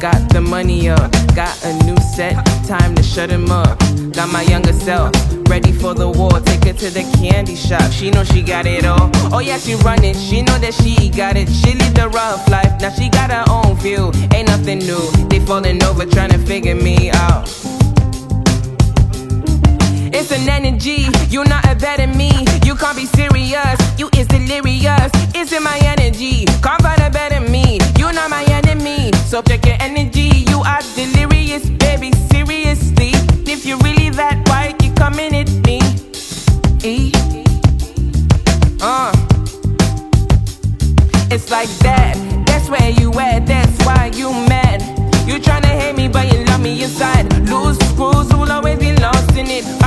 got the money up, got a new set, time to shut him up. Got my younger self, ready for the war, take her to the candy shop. She know she got it all, oh yeah she run it, she know that she got it. She live the rough life, now she got her own view, ain't nothing new. They falling over trying to figure me out. It's an energy, you're not a better me. You can't be serious, you is delirious. It's in my energy, can't find a better me. You're not my enemy, so check your energy. You are delirious, baby, seriously. If you're really that, why you coming at me? It's like that, that's where you at, that's why you mad. You tryna hate me, but you love me inside. Loose screws will always be lost in it.